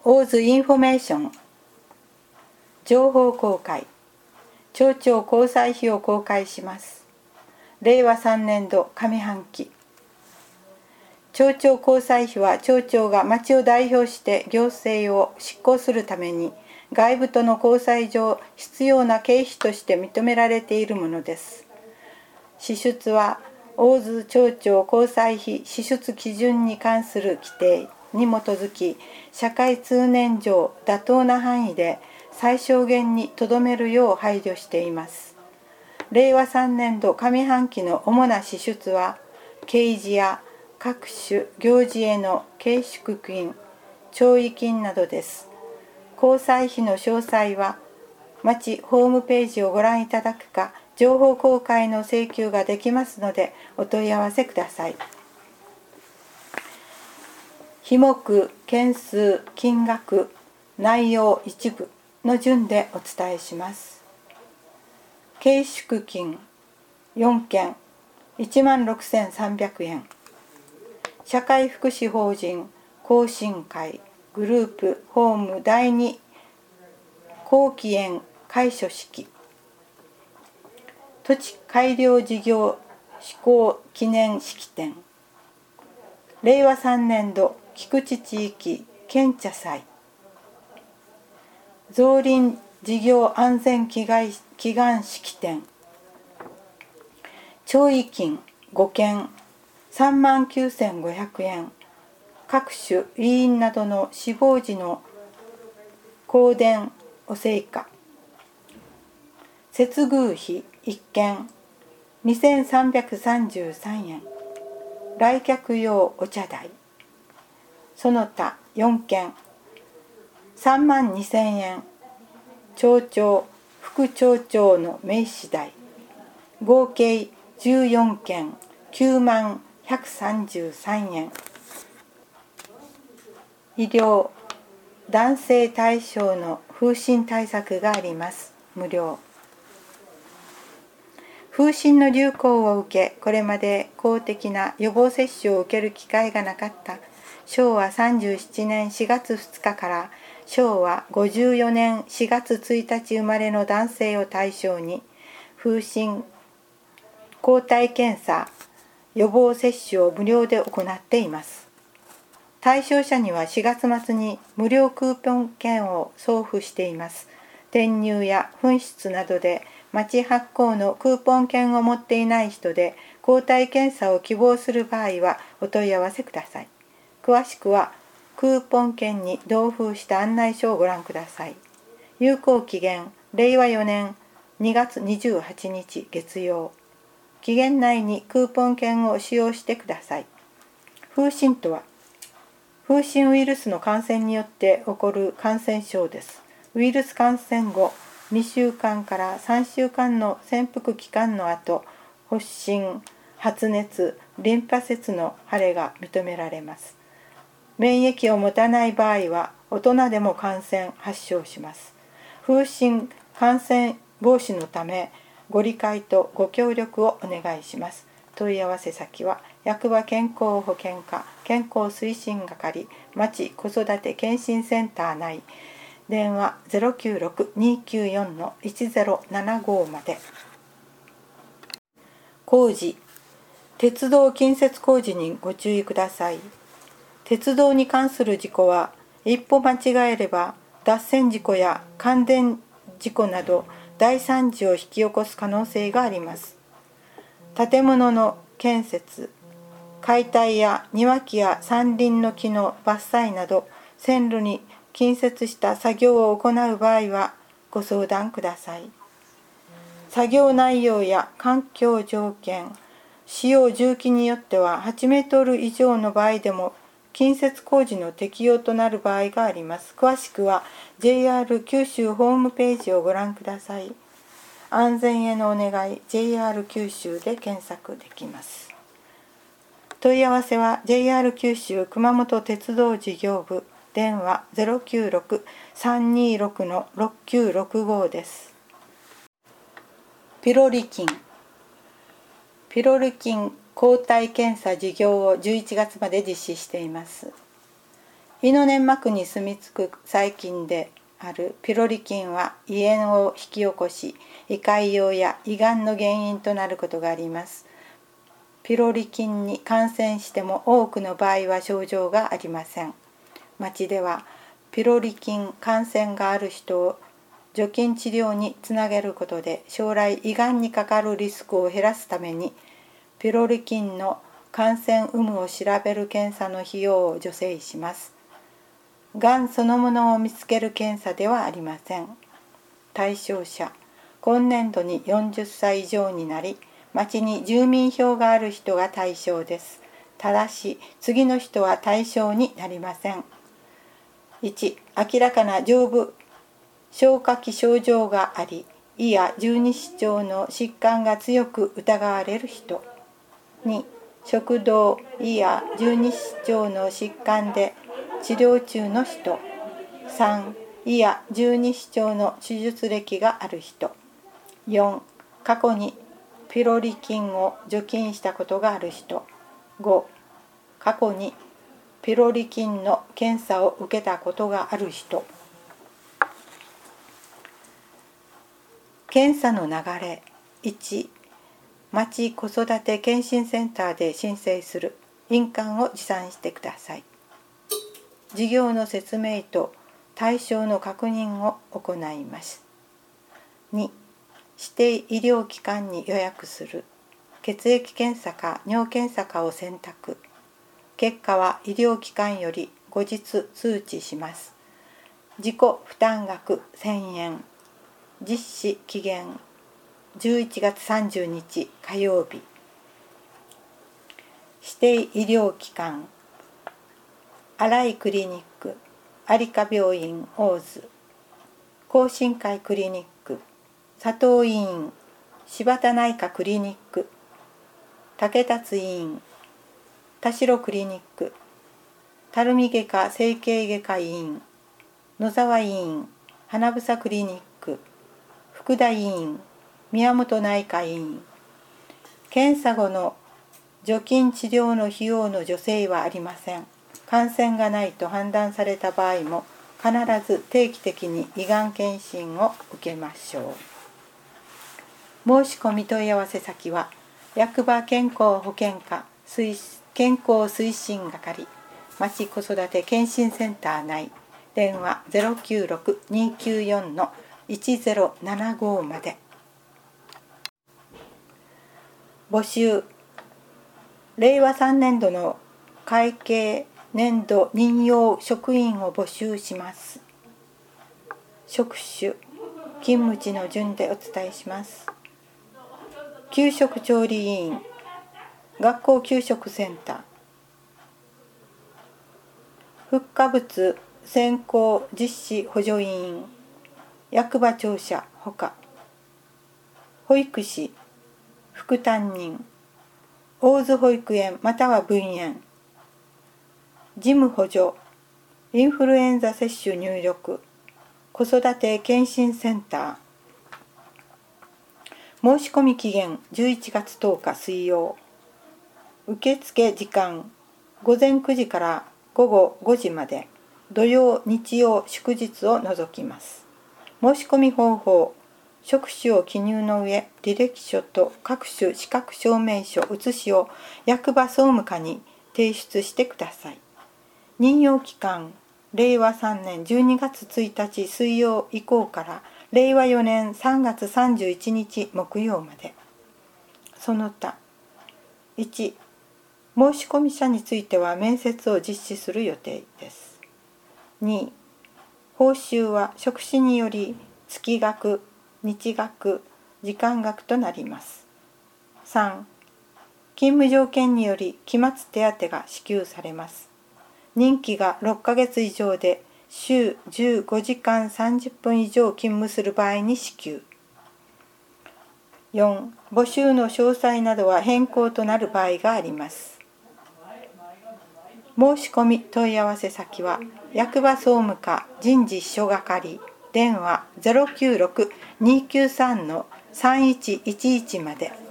オーズインフォメーション情報公開町長交際費を公開します。令和3年度上半期町長交際費は町長が町を代表して行政を執行するために外部との交際上必要な経費として認められているものです。支出は大津町長交際費支出基準に関する規定に基づき社会通念上妥当な範囲で最小限にとどめるよう配慮しています。令和3年度上半期の主な支出は啓示や各種行事への継縮金、弔慰金などです。交際費の詳細は町ホームページをご覧いただくか情報公開の請求ができますのでお問い合わせください。費目、件数、金額、内容一部の順でお伝えします。継縮金4件16,300円。社会福祉法人懇親会グループホーム第2後期園開所式土地改良事業施行記念式典令和3年度菊池地域献茶祭造林事業安全祈願式典弔慰金5件39,500円各種委員などの死亡時の香典お聖火接遇費1件2,333円来客用お茶代その他4件32,000円町長副町長の名刺代合計14件9133円医療男性対象の風疹対策があります。無料風疹の流行を受けこれまで公的な予防接種を受ける機会がなかった昭和37年4月2日から昭和54年4月1日生まれの男性を対象に風疹抗体検査予防接種を無料で行っています。対象者には4月末に無料クーポン券を送付しています。転入や紛失などで町発行のクーポン券を持っていない人で抗体検査を希望する場合はお問い合わせください。詳しくはクーポン券に同封した案内書をご覧ください。有効期限令和4年2月28日月曜。期限内にクーポン券を使用してください。風疹とは風疹ウイルスの感染によって起こる感染症です。ウイルス感染後2週間から3週間の潜伏期間の後、発疹、発熱、リンパ節の腫れが認められます。免疫を持たない場合は大人でも感染・発症します。風疹感染防止のためご理解とご協力をお願いします。問い合わせ先は役場健康保険課健康推進係町子育て健診センター内電話 096-294-1075 まで。工事鉄道近接工事にご注意ください。鉄道に関する事故は一歩間違えれば脱線事故や感電事故など大惨事を引き起こす可能性があります。建物の建設、解体や庭木や山林の木の伐採など線路に近接した作業を行う場合はご相談ください。作業内容や環境条件、使用重機によっては8メートル以上の場合でも近接工事の適用となる場合があります。詳しくは JR 九州ホームページをご覧ください。安全へのお願い JR 九州で検索できます。問い合わせは JR 九州熊本鉄道事業部電話 096-326-6965 です。ピロリ菌抗体検査事業を11月まで実施しています。 胃の粘膜に住み着く細菌であるピロリ菌は胃炎を引き起こし、胃潰瘍や胃がんの原因となることがあります。ピロリ菌に感染しても多くの場合は症状がありません。町ではピロリ菌感染がある人を除菌治療につなげることで将来胃がんにかかるリスクを減らすために、ピロリ菌の感染有無を調べる検査の費用を助成します。がんそのものを見つける検査ではありません。対象者、今年度に40歳以上になり、町に住民票がある人が対象です。ただし、次の人は対象になりません。1、明らかな上部消化器症状があり、胃や十二指腸の疾患が強く疑われる人。2、食道、胃や十二指腸の疾患で治療中の人。3、胃や十二指腸の手術歴がある人。4、過去にピロリ菌を除菌したことがある人。5、過去にピロリ菌の検査を受けたことがある人。検査の流れ。1、町子育て健診センターで申請する印鑑を持参してください。事業の説明と対象の確認を行います。2、指定医療機関に予約する。血液検査か尿検査かを選択。結果は医療機関より後日通知します。自己負担額1000円。実施期限11月30日火曜日。指定医療機関、新井クリニック、有香病院大津、懇親会クリニック、佐藤医院、柴田内科クリニック、竹達医院、田代クリニック、垂水外科整形外科医院、野沢医院、花房クリニック、福田医院、宮本内科医院。検査後の除菌治療の費用の助成はありません。感染がないと判断された場合も必ず定期的に胃がん検診を受けましょう。申し込み問い合わせ先は役場健康保険課健康推進係町子育て健診センター内、電話 096-294-1075 まで。募集。令和3年度の会計年度任用職員を募集します。職種、勤務地の順でお伝えします。給食調理委員、学校給食センター、フッ化物選考実施補助委員、役場庁舎ほか、保育士、副担任、大津保育園または分園、事務補助、インフルエンザ接種入力、子育て健診センター。申し込み期限11月10日水曜。受付時間午前9時から午後5時まで、土曜日曜祝日を除きます。申し込み方法、職種を記入の上、履歴書と各種資格証明書写しを役場総務課に提出してください。任用期間、令和3年12月1日水曜以降から令和4年3月31日木曜まで。その他、1、申込者については面接を実施する予定です。2、報酬は職種により月額、日額、時間額となります。3、勤務条件により期末手当が支給されます。任期が6ヶ月以上で週15時間30分以上勤務する場合に支給。4、募集の詳細などは変更となる場合があります。申し込み問い合わせ先は役場総務課人事秘書係、電話 096-293-3111 まで。